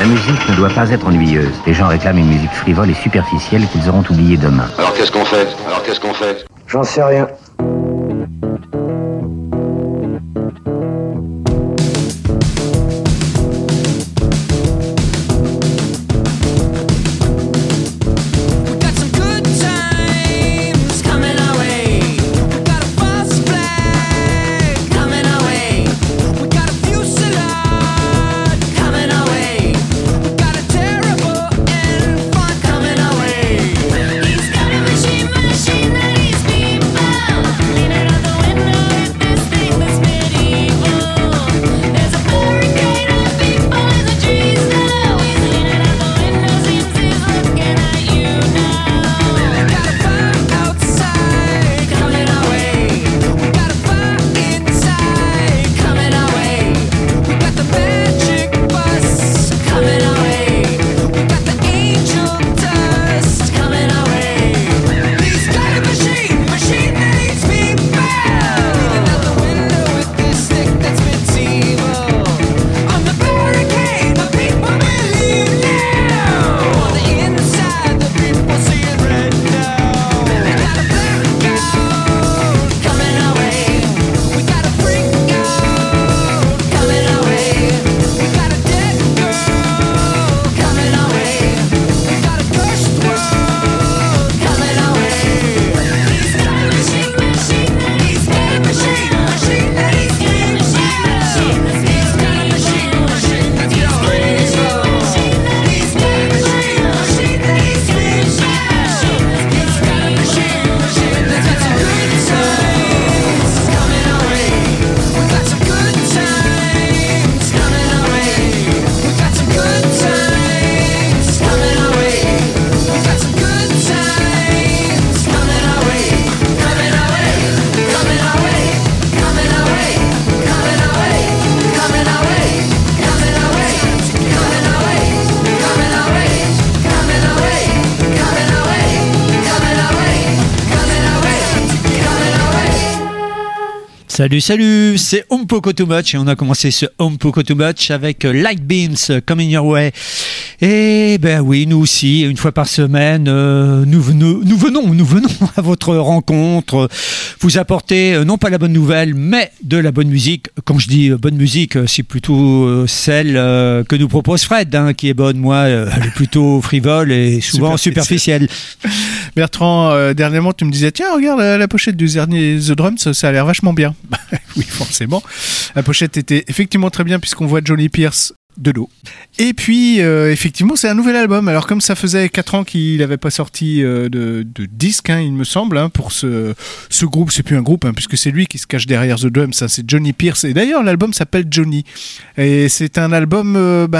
musique ne doit pas être ennuyeuse. Les gens réclament une musique frivole et superficielle qu'ils auront oubliée demain. Alors qu'est-ce qu'on fait? J'en sais rien. Salut, c'est Umpoko Too Much et on a commencé ce Umpoko Too Much avec Light Beams Coming Your Way. Et ben oui, nous aussi, une fois par semaine, nous venons à votre rencontre, vous apporter non pas la bonne nouvelle, mais de la bonne musique. Quand je dis bonne musique, c'est plutôt celle que nous propose Fred, qui est bonne. Moi, elle est plutôt frivole et souvent superficielle. Bertrand, dernièrement, tu me disais, tiens, regarde la pochette du dernier The Drums, ça a l'air vachement bien. Oui, forcément. La pochette était effectivement très bien puisqu'on voit Johnny Pierce de dos. Et puis, effectivement, c'est un nouvel album. Alors, comme ça faisait 4 ans qu'il n'avait pas sorti de disque, il me semble, pour ce groupe, c'est plus un groupe, puisque c'est lui qui se cache derrière The Drums, c'est Johnny Pierce. Et d'ailleurs, l'album s'appelle Johnny. Et c'est un album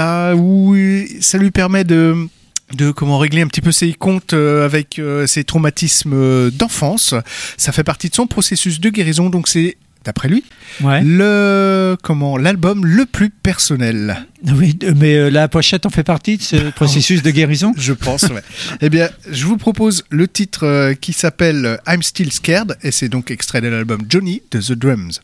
où ça lui permet de comment régler un petit peu ses comptes avec ses traumatismes d'enfance. Ça fait partie de son processus de guérison, donc c'est, d'après lui, l'album le plus personnel. Oui, mais la pochette en fait partie de ce processus de guérison ? Je pense, ouais. Eh bien, je vous propose le titre qui s'appelle I'm Still Scared, et c'est donc extrait de l'album Johnny de The Drums.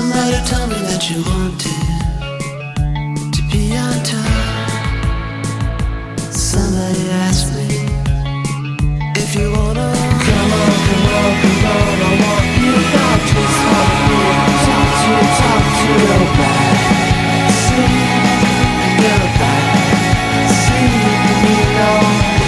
Somebody told me that you wanted to be on top. Somebody asked me if you wanna come on, I want you back. Just wanna talk to your back. See, your back. See, you know.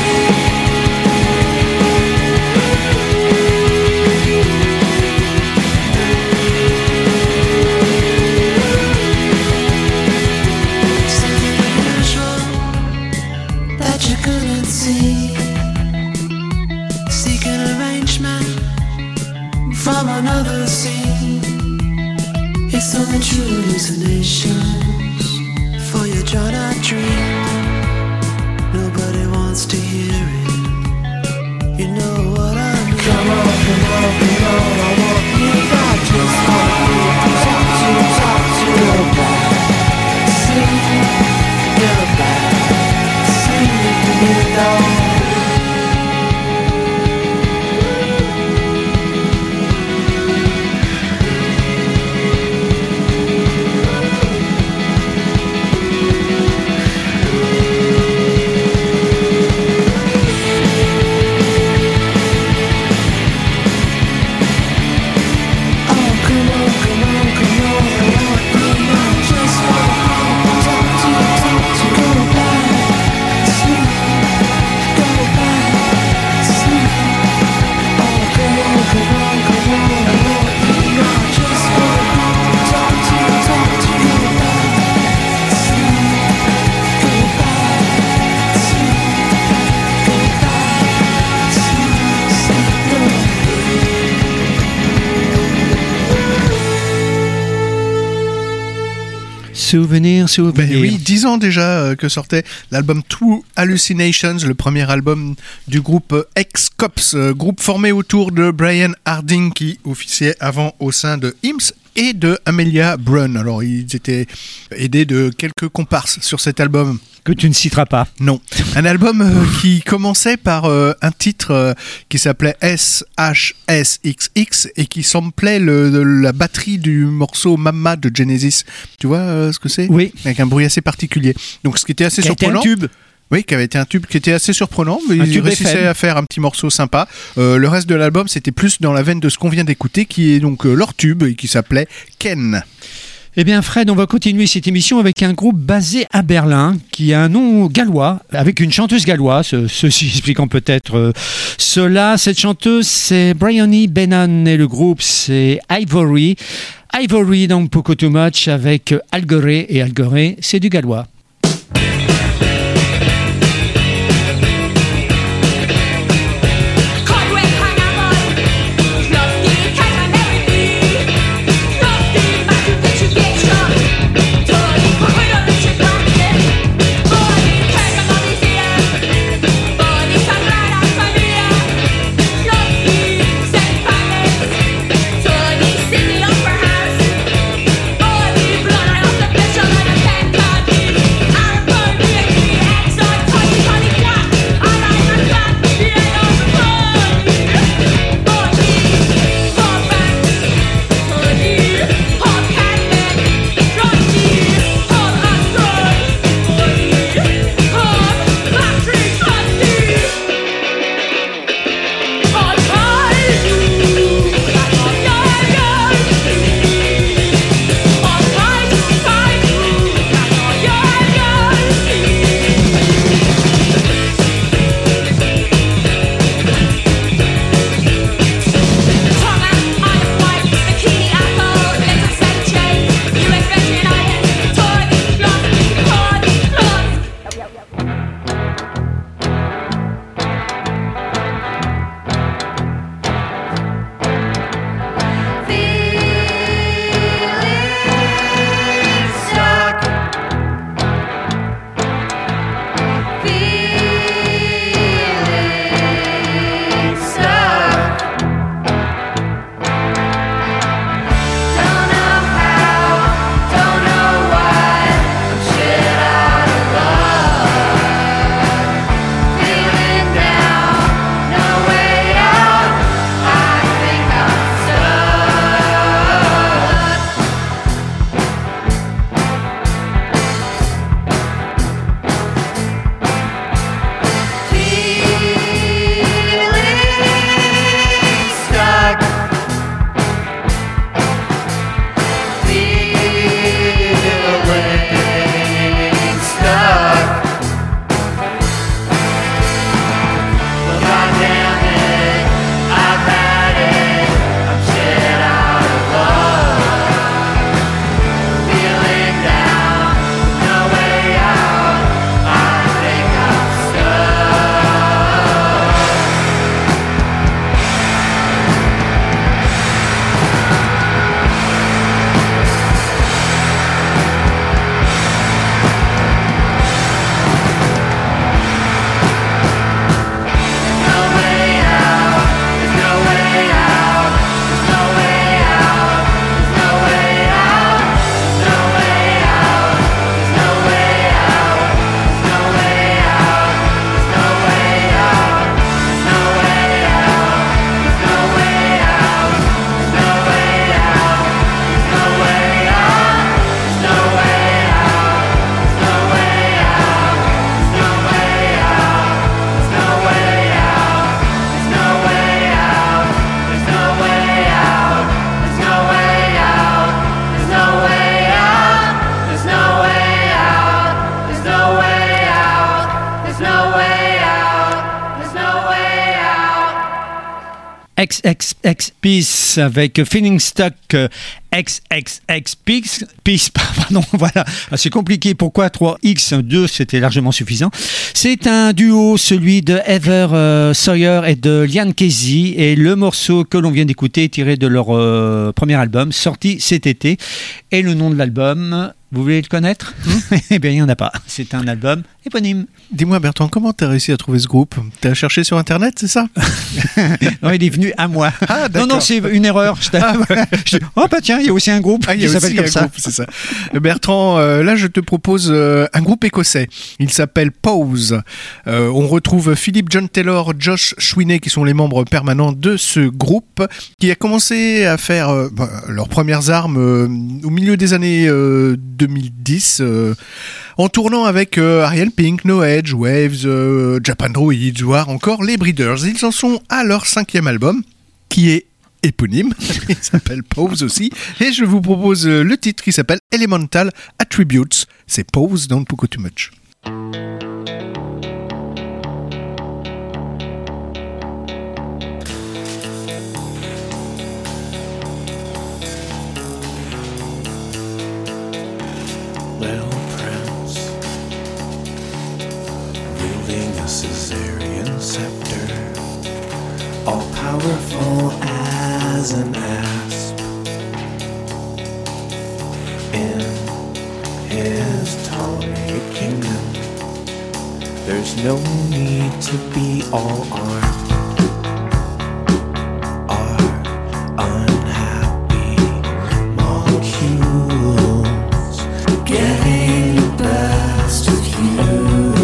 From another scene, it's only true hallucinations for your drawn-out dream. Nobody wants to hear it. You know what I mean? Come on, I want you back. Just talk to your back. See, your back. See, you know. Souvenir. Ben oui, 10 ans déjà que sortait l'album True Hallucinations, le premier album du groupe Ex-Cops, groupe formé autour de Brian Harding qui officiait avant au sein de Hims et de Amelia Brown. Alors ils étaient aidés de quelques comparses sur cet album. Que tu ne citeras pas. Non. Un album qui commençait par un titre qui s'appelait SHSXX et qui samplait la batterie du morceau Mamma de Genesis. Tu vois ce que c'est ? Oui. Avec un bruit assez particulier. Donc ce qui était assez surprenant. Qui a été un tube. Oui, qui avait été un tube qui était assez surprenant, mais ils réussissaient à faire un petit morceau sympa. Le reste de l'album, c'était plus dans la veine de ce qu'on vient d'écouter, qui est donc leur tube et qui s'appelait Ken. Eh bien Fred, on va continuer cette émission avec un groupe basé à Berlin qui a un nom gallois, avec une chanteuse galloise, ceci expliquant peut-être cela. Cette chanteuse, c'est Bryony Bennan et le groupe, c'est Ivory. Ivory dans Poco Too Much avec Algoré, et Algoré, c'est du gallois. City Opera House. Oh, the blood of the bishop and the pen card. XXX Peace avec Feeling Stuck XXX Peace, pardon, voilà, c'est compliqué, pourquoi 3X, 2 c'était largement suffisant. C'est un duo, celui de Heather Sawyer et de Liam Casey, et le morceau que l'on vient d'écouter est tiré de leur premier album, sorti cet été, et le nom de l'album, vous voulez le connaître? Eh bien, il n'y en a pas, c'est un album éponyme. Dis-moi Bertrand, comment t'as réussi à trouver ce groupe? T'as cherché sur internet, c'est ça? Non, il est venu à moi. Ah, non, c'est une erreur. Oh bah tiens, il y a aussi un groupe qui s'appelle comme ça. Groupe, c'est ça. Bertrand, là je te propose un groupe écossais. Il s'appelle Pause. On retrouve Philip John Taylor, Josh Sweeney qui sont les membres permanents de ce groupe qui a commencé à faire leurs premières armes au milieu des années 2010 en tournant avec Ariel Pink, No Edge, Waves, Japan Druids, voire encore les Breeders. Ils en sont à leur 5e album qui est éponyme, il s'appelle Pause aussi, et je vous propose le titre qui s'appelle Elemental Attributes. C'est Pause dans Poco Too Much. Little prince, wielding a Caesarian scepter, all powerful as an asp. In his Ptolemaic kingdom, there's no need to be all armed. Our unhappy molecules getting the best of you.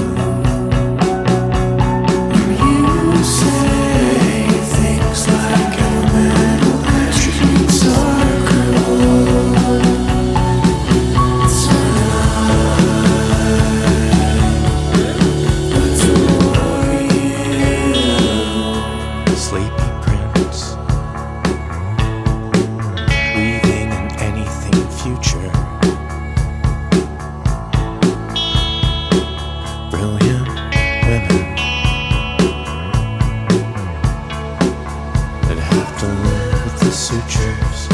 And you say things like elemental attributes are cruel. It's but for you, sleepy prince, breathing in anything future. Brilliant women that have to live with the sutures.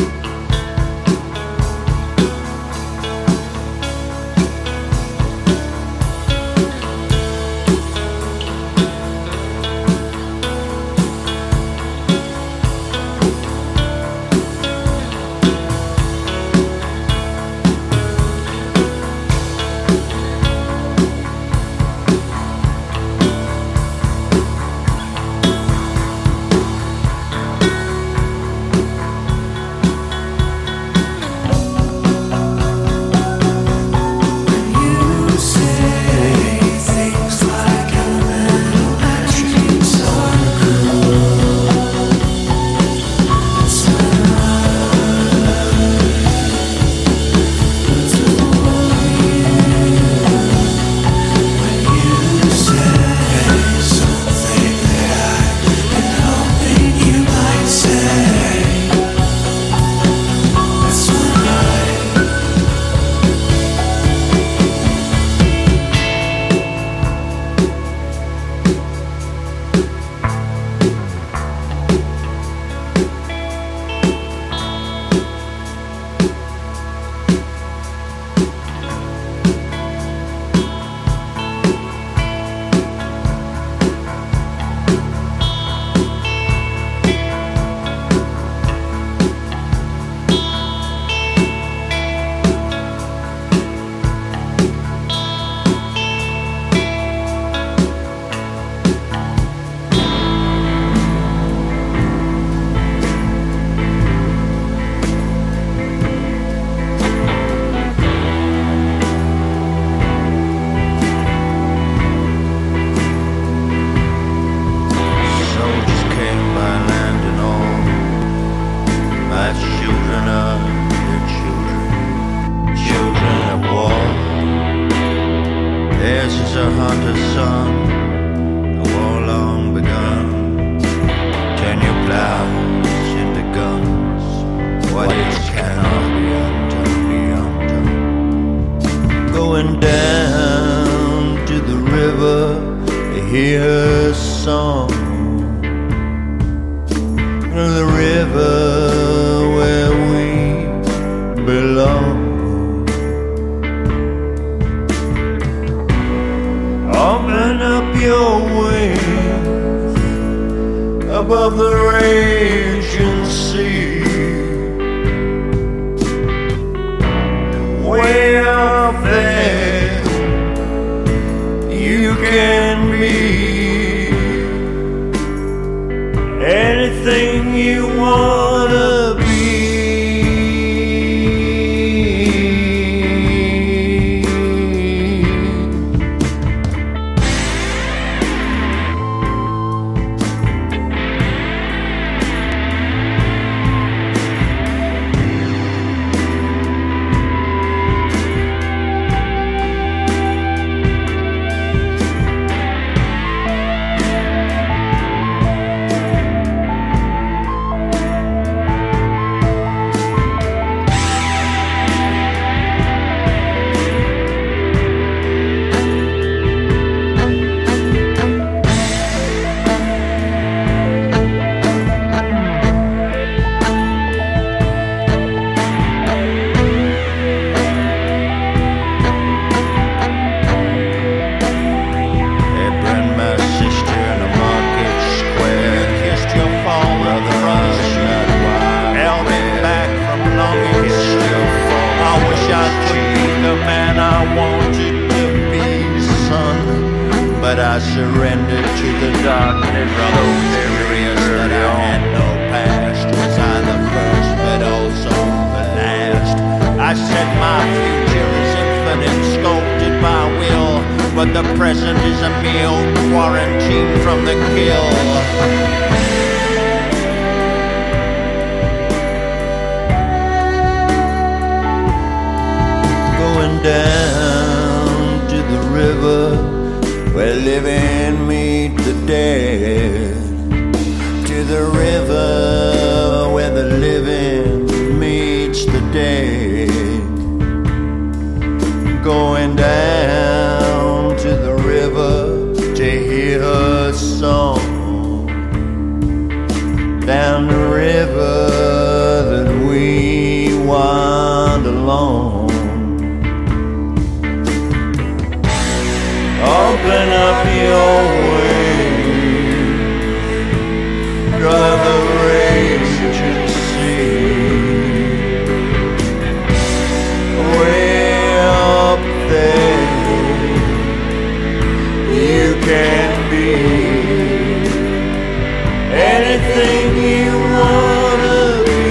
You say things like elemental attributes are cruel. It's when you say something that in hoping you might say. That's when soldiers came by land and all, my children are your children, children of war. Theirs is a hunter's son, a war long begun. Turn your plows into guns, what is cannot be undone, be undone. Going down to the river to hear a song. Open up your wings above the raging sea. Way up there you can be anything you wanna be. But I surrendered to the darkness, so furious that I had no past. Was I the first, but also the last? I said my future is infinite, sculpted by will, but the present is a meal, quarantined from the kill. Going down to the river where living meet the dead, to the river where the living meets the dead. Going down to the river to hear her song, down the river that we wind along. Open up your wings, drive the raging sea. Way up there you can be anything you wanna be.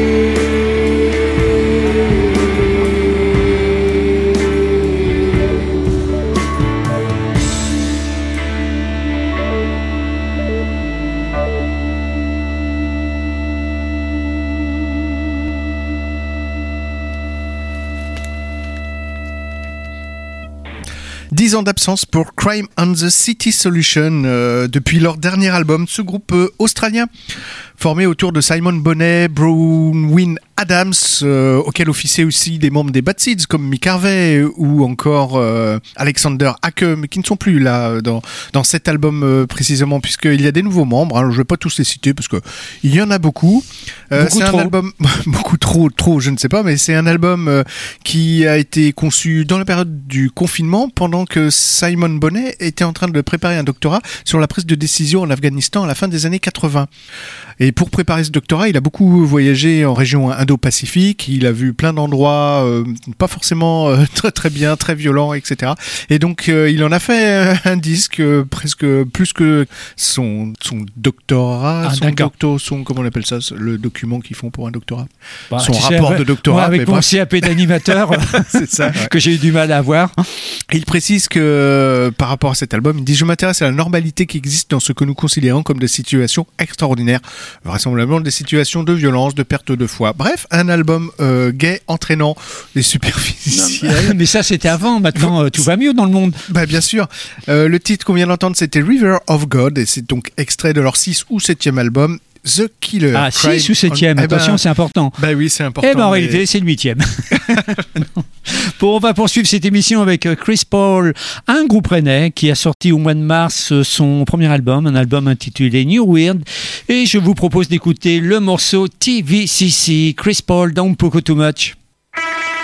Ans d'absence pour Crime on the City Solution depuis leur dernier album. Ce groupe australien formé autour de Simon Bonnet, Bronwyn Adams, auquel officiaient aussi des membres des Bad Seeds comme Mick Harvey ou encore Alexander Hake, mais qui ne sont plus là dans cet album précisément, puisqu'il y a des nouveaux membres. Alors, je ne vais pas tous les citer parce que il y en a beaucoup. C'est un album beaucoup trop, je ne sais pas, mais c'est un album qui a été conçu dans la période du confinement, pendant que Simon Bonnet était en train de préparer un doctorat sur la prise de décision en Afghanistan à la fin des années 80. Et pour préparer ce doctorat, il a beaucoup voyagé en région Indo-Pacifique. Il a vu plein d'endroits pas forcément très bien, très violents, etc. Et donc, il en a fait un disque presque plus que son doctorat, comment on appelle ça, le document qu'ils font pour un doctorat, son rapport de doctorat. Moi, avec mon CAP d'animateur, c'est ça, ouais. Que j'ai eu du mal à avoir. Il précise que par rapport à cet album, il dit: je m'intéresse à la normalité qui existe dans ce que nous considérons comme des situations extraordinaires, vraisemblablement des situations de violence, de perte de foi. Bref, un album gai, entraînant et superficiel. Mais ça, c'était avant. Maintenant, tout va mieux dans le monde. Bah, bien sûr. Le titre qu'on vient d'entendre, c'était River of God, et c'est donc extrait de leur 6 ou 7e album, The Killer. Ah, 6 ou 7e, attention, c'est important. Bah oui, c'est important. Eh ben, en réalité, c'est le 8e. Bon, on va poursuivre cette émission avec Chris Paul, un groupe rennais qui a sorti au mois de mars son premier album, un album intitulé New Weird. Et je vous propose d'écouter le morceau TVCC, Chris Paul dans Poco Too Much.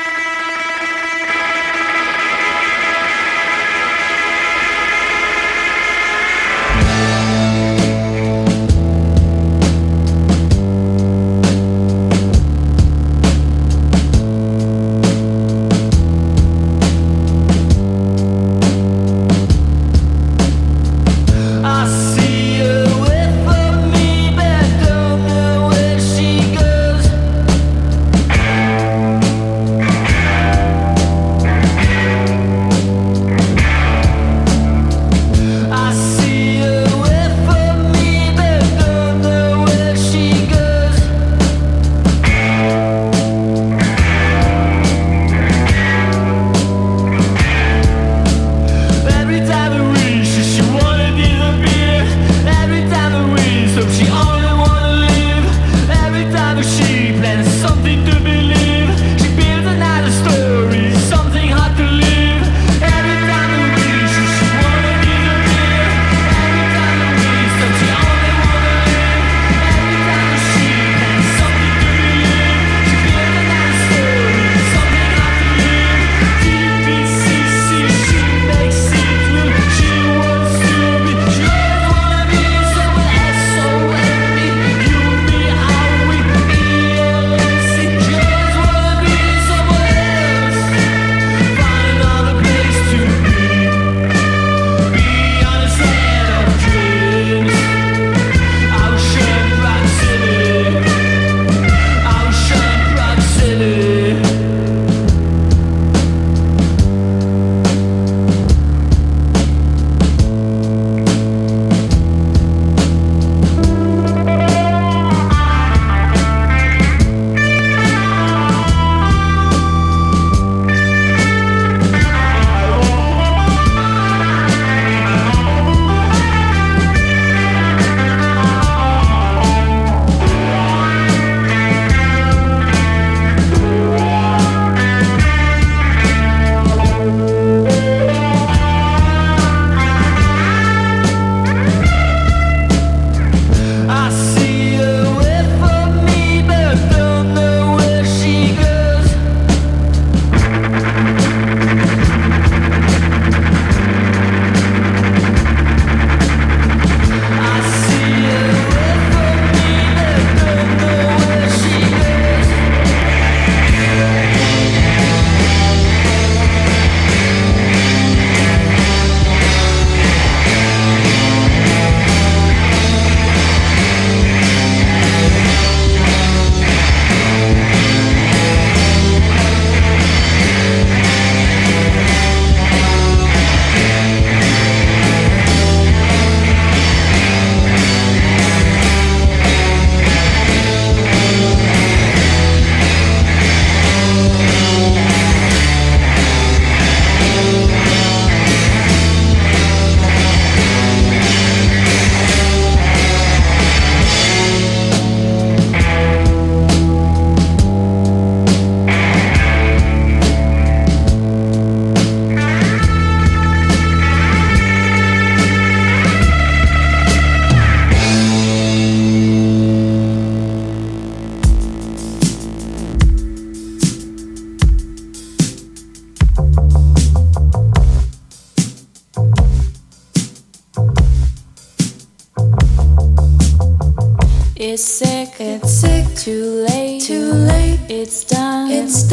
It's sick, too late, it's done,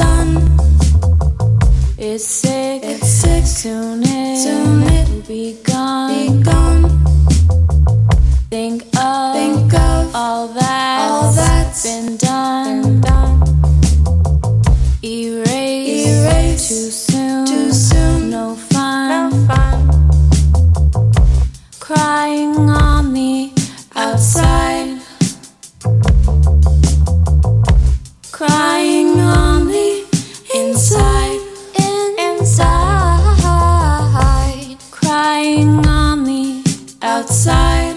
it's sick, soon it'll be gone, think of all that's been done, erase too soon, no fun, crying on the outside, crying on the inside, crying on the outside,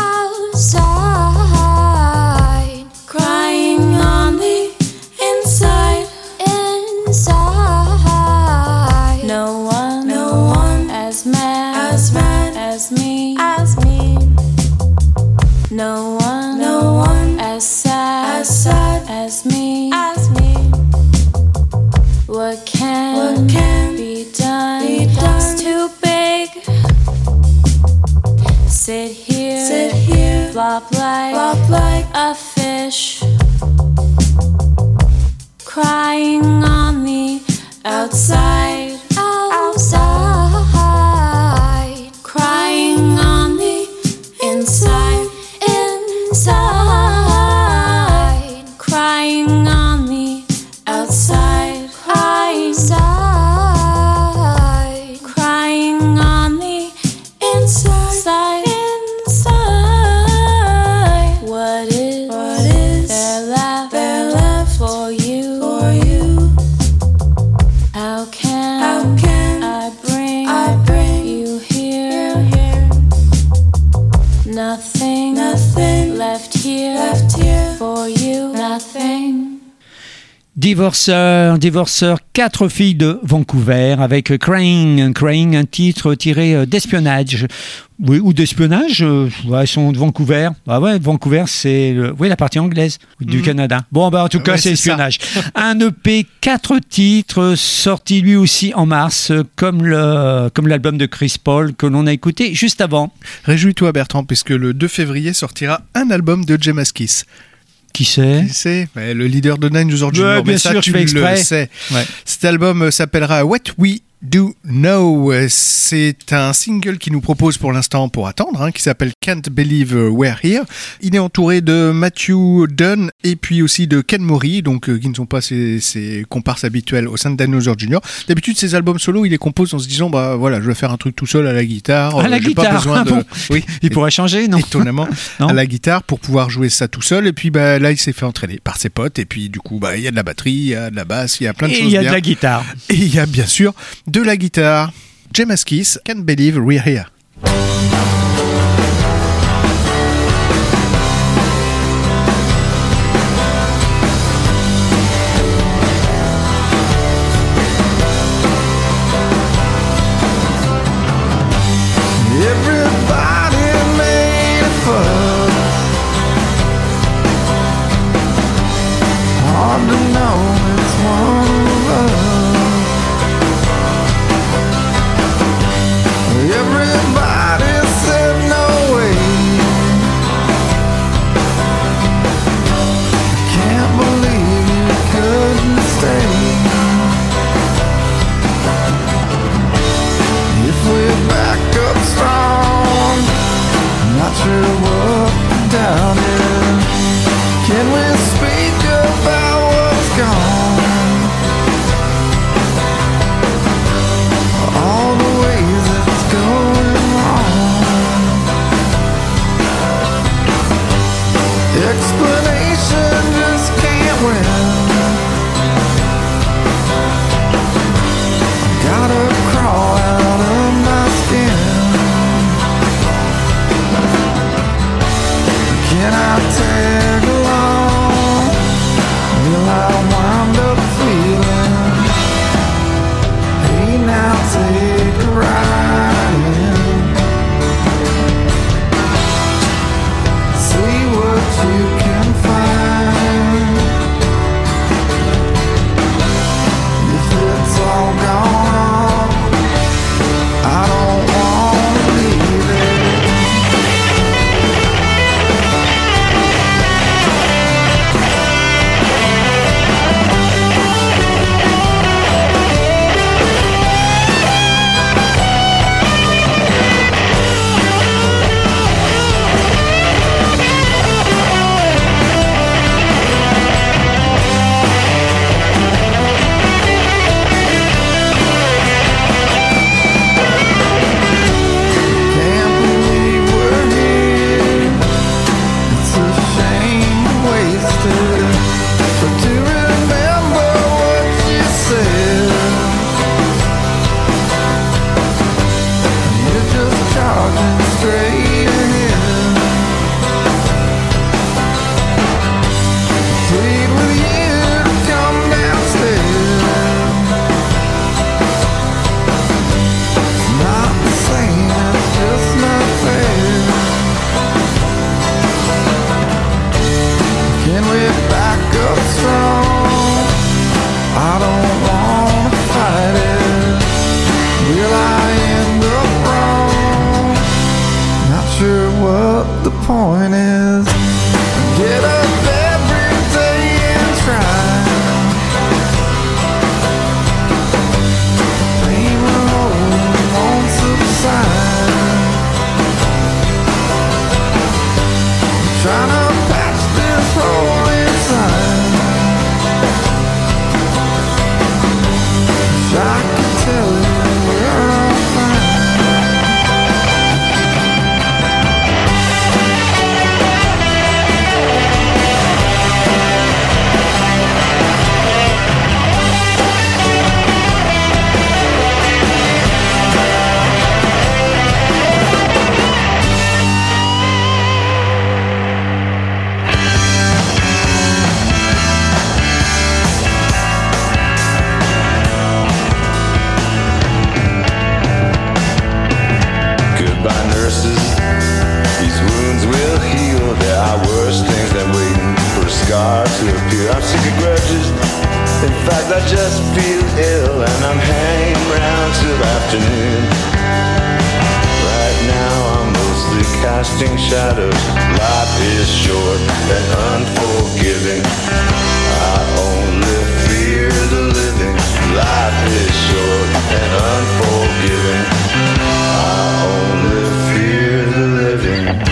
crying on the inside, no one as mad as me, no one as sad as me. What can be done? It's too big. Sit here, flop like a fish, crying on the outside, crying on the inside, crying on the outside, crying on the inside. What is there left for you? How can I bring you here? Nothing left here for you. Nothing. Divorceur, 4 filles de Vancouver avec Crying, un titre tiré d'espionnage. Oui, ou d'espionnage, elles sont de Vancouver. Ah ouais, Vancouver, c'est la partie anglaise du Canada. Bon, en tout cas, c'est espionnage. Un EP, 4 titres, sorti lui aussi en mars, comme l'album de Chris Paul que l'on a écouté juste avant. Réjouis-toi, Bertrand, puisque le 2 février sortira un album de Jemaskis. Qui c'est ? Le leader de Dinosaur Jr. Bien sûr, je fais exprès. Le sais. Ouais. Cet album s'appellera What We Do Know. C'est un single qui nous propose pour l'instant pour attendre, qui s'appelle Can't Believe We're Here. Il est entouré de Matthew Dunn et puis aussi de Ken Mori, donc qui ne sont pas ses comparses habituels au sein de Dinosaur Jr. D'habitude, ses albums solo, il les compose en se disant je vais faire un truc tout seul à la guitare. À la guitare, pas besoin de... Oui, il pourrait changer, non ? Étonnamment, non. À la guitare pour pouvoir jouer ça tout seul. Et puis là, il s'est fait entraîner par ses potes. Et puis du coup, il y a de la batterie, il y a de la basse, il y a plein de choses. Et il y a de la guitare. Et il y a bien sûr de la guitare. Jemaskis, Can't Believe We're Here. I could tell you we're all fine. To appear. I'm sick of grudges. In fact, I just feel ill, and I'm hanging around till afternoon. Right now, I'm mostly casting shadows. Life is short and unforgiving. I only fear the living. Life is short and unforgiving. I only fear the living.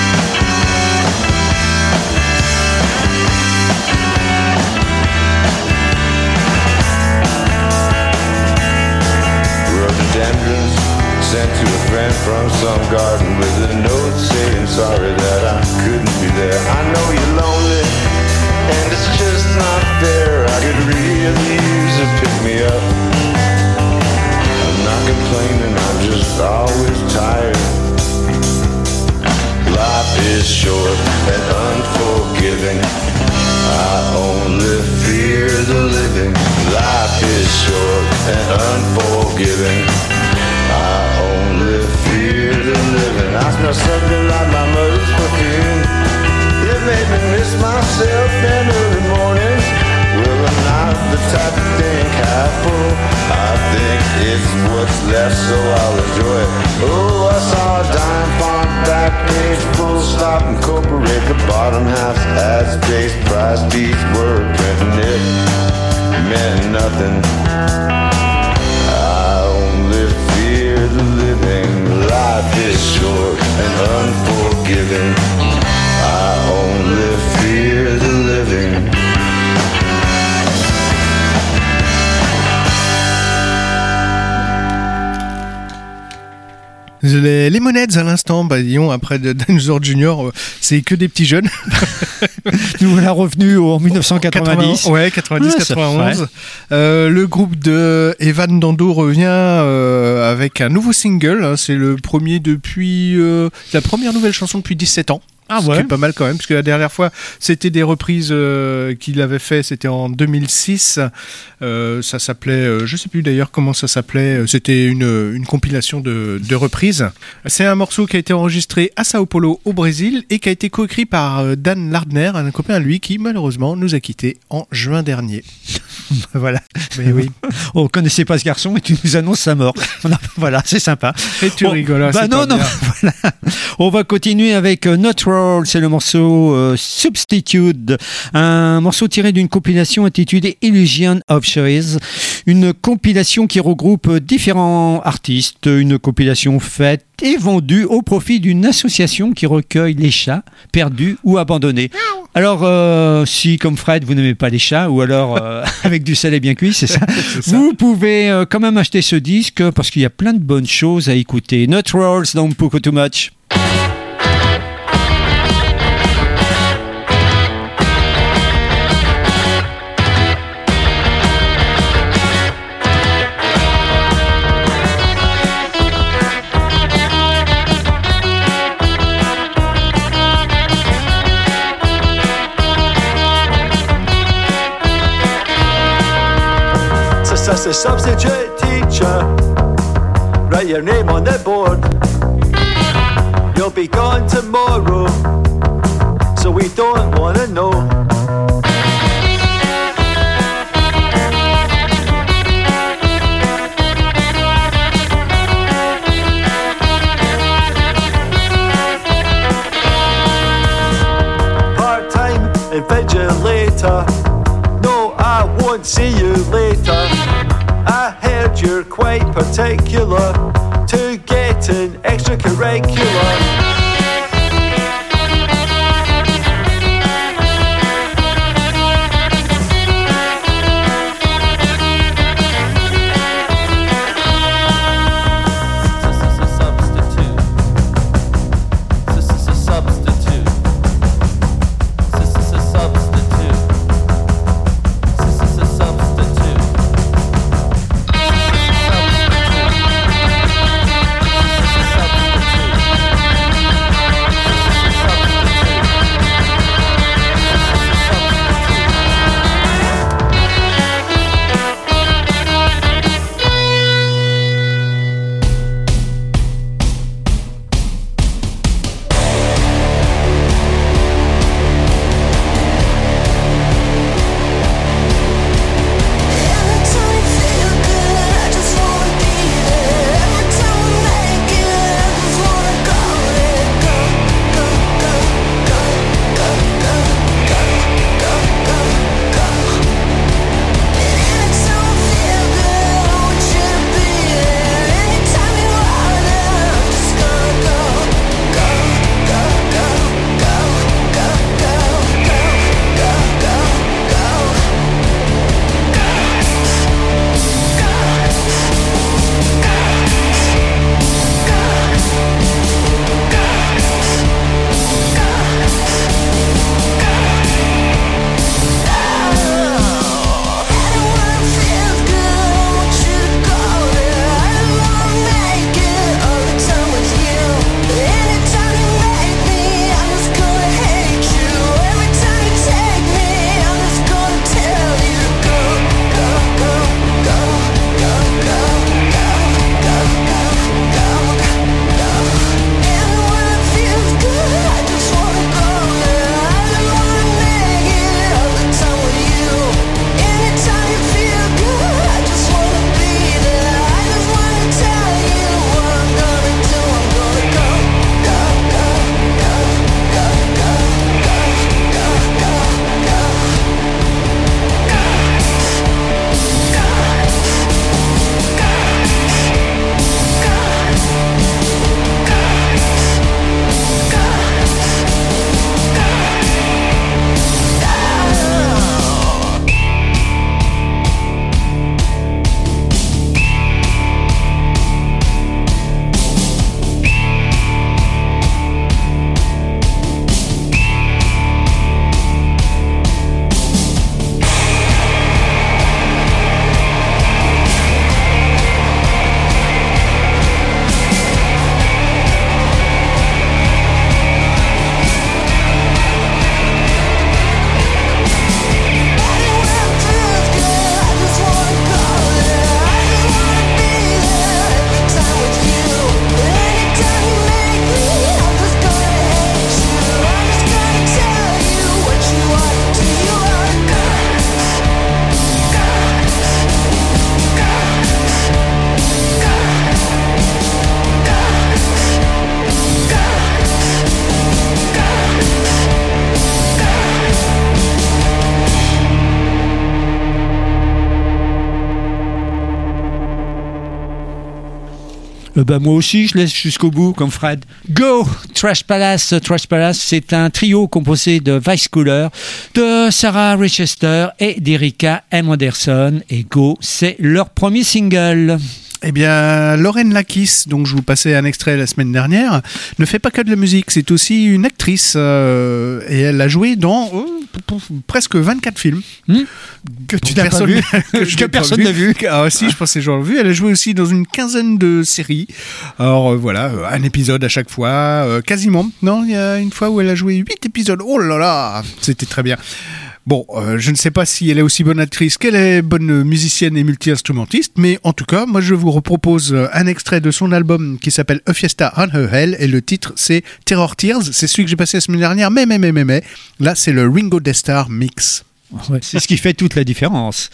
Sent to a friend from some garden with a note saying sorry that I couldn't be there. I know you're lonely and it's just not fair. I could really use a pick-me-up. I'm not complaining, I'm just always tired. Life is short and unforgiving. I only fear the living. Life is short and unforgiving. I only fear the living. I smell something like my mother's perfume. It made me miss myself in early mornings. Well, I'm not the type to think half full. I think it's what's left, so I'll enjoy it. Oh, I saw a dime font back page, full stop, incorporate the bottom half as space. Price each word, printing it meant nothing. The living. Life is short and unforgiving. I only fear the living. Les Lemonheads à l'instant, bah disons, après Dinosaur Junior, c'est que des petits jeunes. Nous voilà revenus en 1990. Ouais, 90-91. Le groupe de Evan Dando revient avec un nouveau single. C'est le premier depuis la première nouvelle chanson depuis 17 ans. Ah Ce ouais. qui est pas mal quand même, parce que la dernière fois, c'était des reprises qu'il avait fait, c'était en 2006. Ça s'appelait, je sais plus d'ailleurs comment ça s'appelait, c'était une compilation de reprises. C'est un morceau qui a été enregistré à Sao Paulo, au Brésil, et qui a été coécrit par Dan Lardner, un copain à lui qui, malheureusement, nous a quittés en juin dernier. Voilà. Mais oui. On connaissait pas ce garçon et tu nous annonces sa mort. Voilà, c'est sympa. Et tu rigoles, bah c'est non, pas bien. voilà. On va continuer avec Not Roll, c'est le morceau Substitute, un morceau tiré d'une compilation intitulée Illusion of Choice, une compilation qui regroupe différents artistes, une compilation faite et vendue au profit d'une association qui recueille les chats perdus ou abandonnés. Alors, si comme Fred, vous n'aimez pas les chats, ou alors avec du salé bien cuit, c'est ça, vous pouvez quand même acheter ce disque parce qu'il y a plein de bonnes choses à écouter. Not Rolls dans Poco Too Much. As a substitute teacher, write your name on the board. You'll be gone tomorrow, so we don't want to know. Part-time invigilator, no, I won't see you later. I heard you're quite particular to getting extracurricular. Moi aussi, je laisse jusqu'au bout, comme Fred. Go! Trash Palace. Trash Palace, c'est un trio composé de Vice Cooler, de Sarah Richester et d'Erika M. Anderson. Et Go, c'est leur premier single. Eh bien, Lauren Lakis, dont je vous passais un extrait la semaine dernière, ne fait pas que de la musique, c'est aussi une actrice et elle a joué dans presque 24 films. Que tu n'as pas vu, que personne n'a vu. Ah si, je pense que les gens l'ont vu. Elle a joué aussi dans une quinzaine de séries. Alors voilà, un épisode à chaque fois, quasiment. Non, il y a une fois où elle a joué 8 épisodes. Oh là là, c'était très bien. Bon, je ne sais pas si elle est aussi bonne actrice qu'elle est bonne musicienne et multi-instrumentiste, mais en tout cas, moi je vous repropose un extrait de son album qui s'appelle A Fiesta on Her Hell, et le titre c'est Terror Tears, c'est celui que j'ai passé la semaine dernière, mais, là c'est le Ringo Death Star mix. Ouais, c'est ce qui fait toute la différence.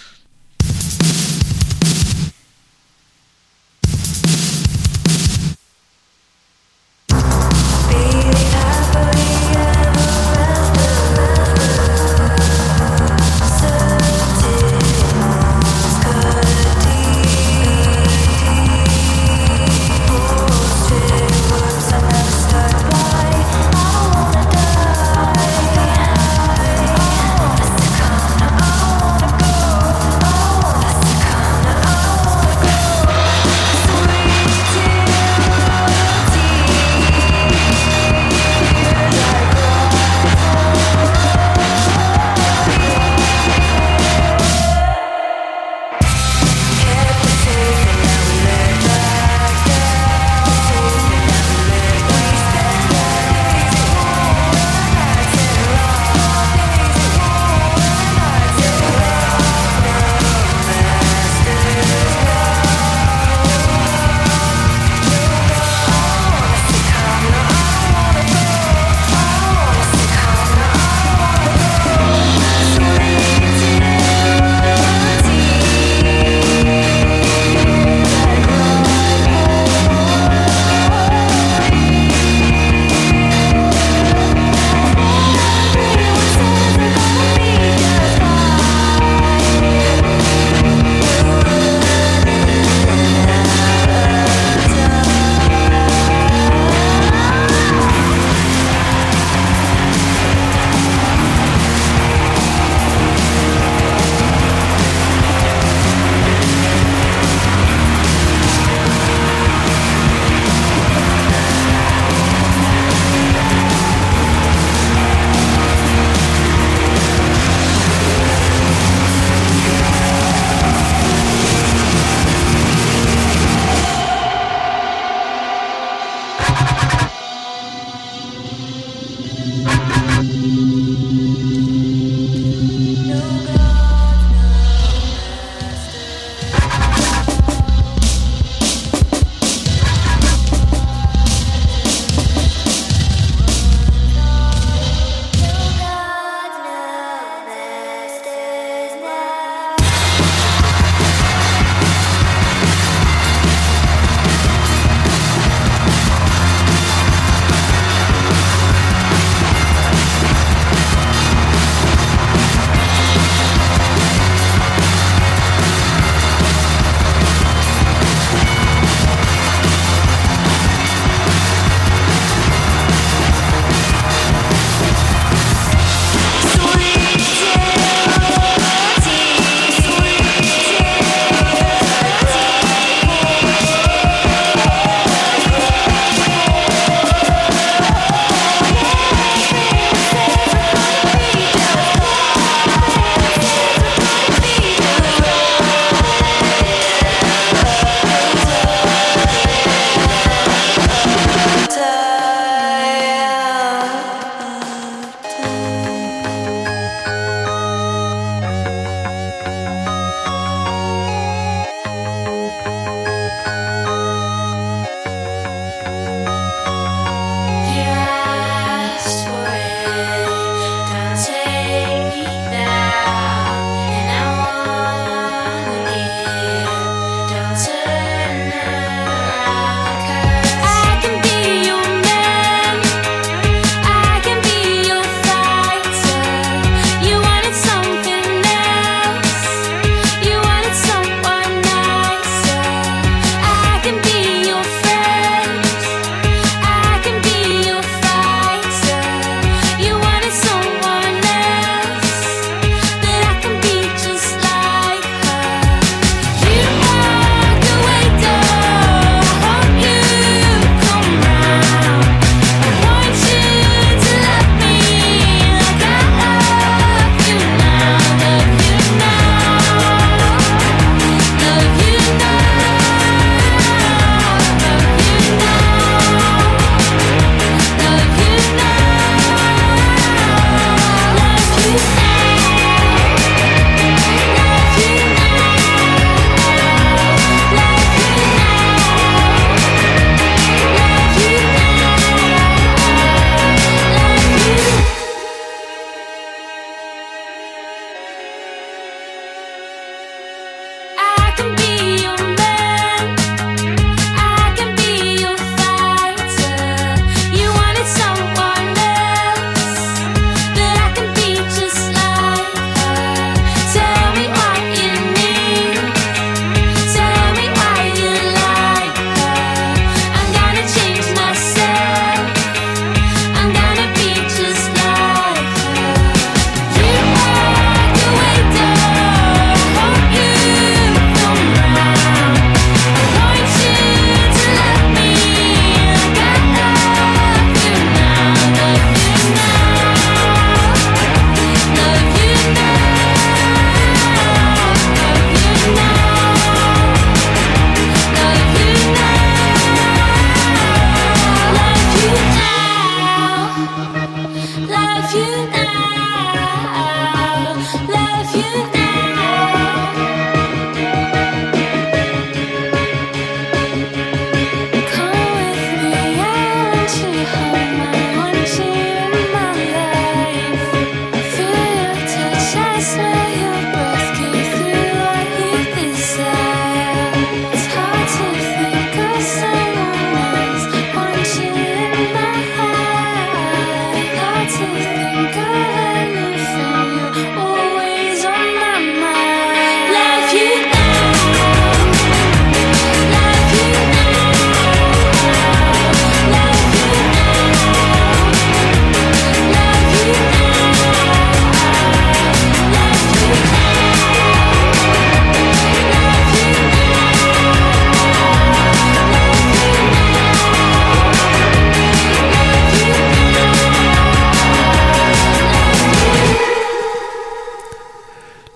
Your friend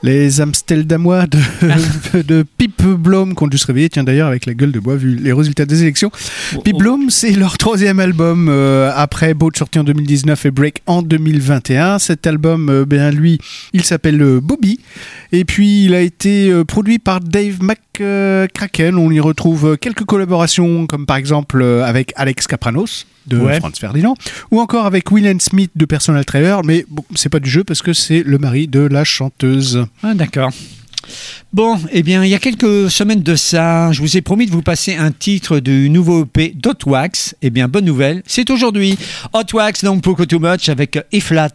Les Amsterdamois de Pip Blom, qui ont dû se réveiller, tiens d'ailleurs, avec la gueule de bois, vu les résultats des élections. Pip Blom, c'est leur 3e album, après Boat sorti en 2019 et Break en 2021. Cet album, lui, il s'appelle Bobby. Et puis, il a été produit par Dave McCracken. On y retrouve quelques collaborations, comme par exemple avec Alex Kapranos de Franz Ferdinand, ou encore avec William Smith de Personal Trailer, mais bon, c'est pas du jeu parce que c'est le mari de la chanteuse. Ah, d'accord. Bon, eh bien, il y a quelques semaines de ça, je vous ai promis de vous passer un titre du nouveau EP d'Hot Wax. Eh bien, bonne nouvelle, c'est aujourd'hui. Hot Wax dans Poco Too Much avec E-Flat.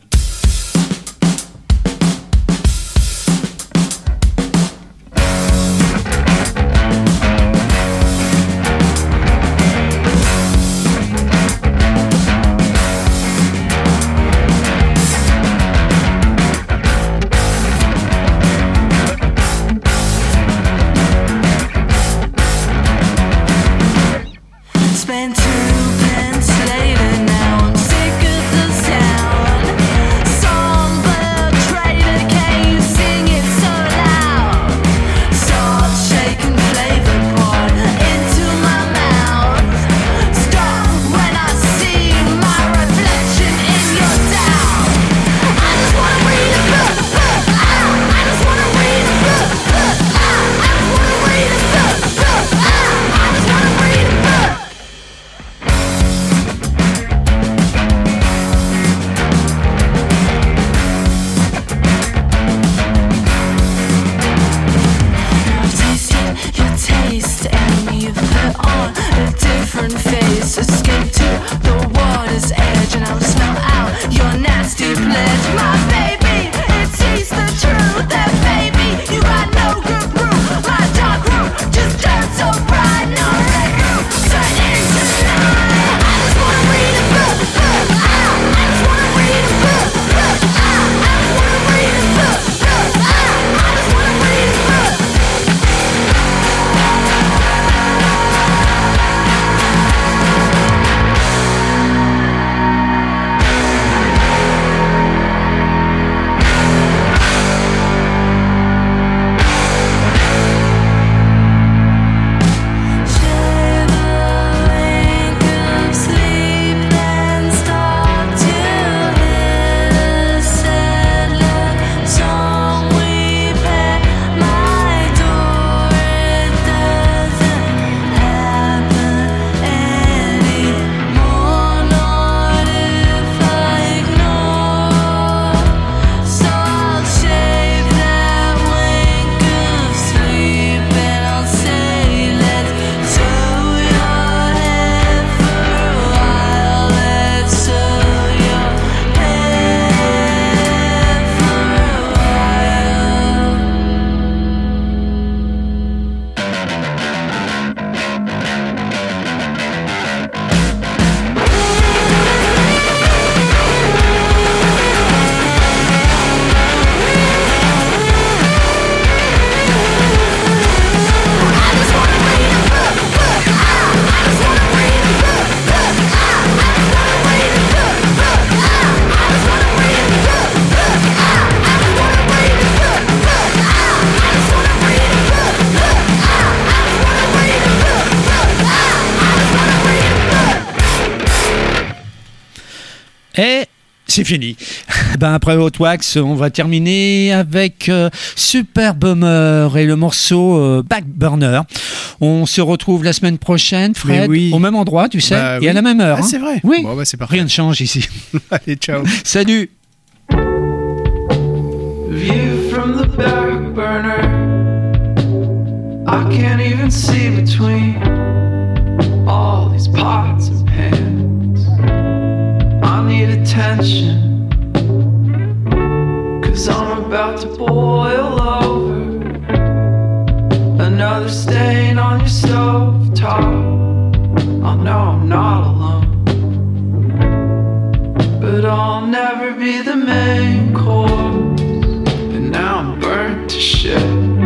Spent 2 pence later, now I'm sick of the Et c'est fini. Ben après Hot Wax, on va terminer avec Super Bummer et le morceau Backburner. On se retrouve la semaine prochaine, Fred, au même endroit, tu sais, et à la même heure. Ah, c'est vrai. Oui, bon, bah, c'est parfait. Rien ne change ici. Allez, ciao. Salut. View from the back burner, I can't even see between all these pots and pans. I need attention, 'cause I'm about to boil over. Another stain on your stove top. I know I'm not alone, but I'll never be the main course. Now I'm burnt to shit.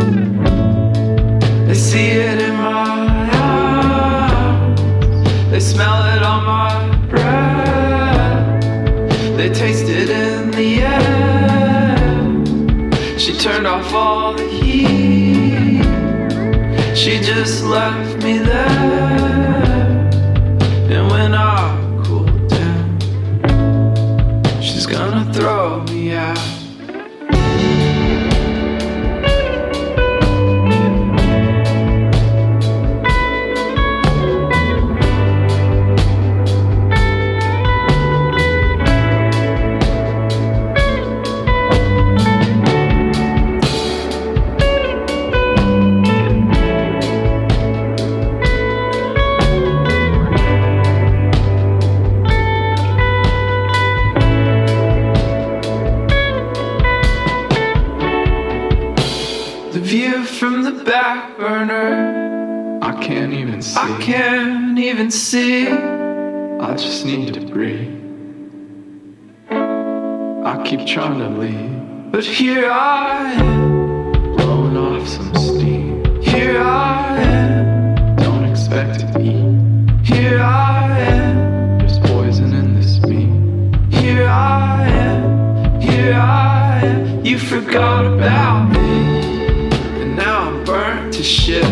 They see it in my eyes, they smell it on my breath, they taste it in the air. She turned just left me there. And when I cool down, she's gonna throw me out. Back burner, I can't even see. I just need to breathe. I keep trying to leave, but here I am, blowing off some steam. Here I am, don't expect to eat. Here I am, there's poison in this meat. Here I am, you forgot about me. To shit,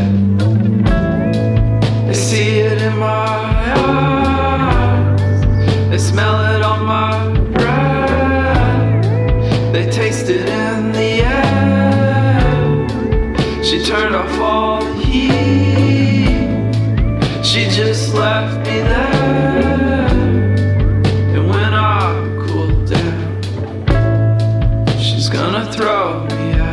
I see it in my eyes, they smell it on my breath, they taste it in the air. She turned off all the heat, she just left me there. And when I cool down, she's gonna throw me out.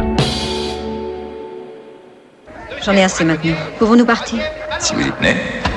J'en ai assez maintenant. Pouvons-nous partir? Si vous y tenez.